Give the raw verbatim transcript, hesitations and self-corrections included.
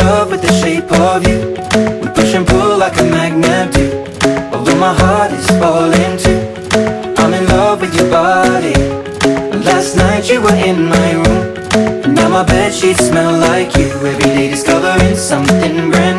love with the shape of you. We push and pull like a magnet do. Although my heart is falling too, I'm in love with your body. Last night you were in my room, and now my bedsheets smell like you. Every day discovering something brand new.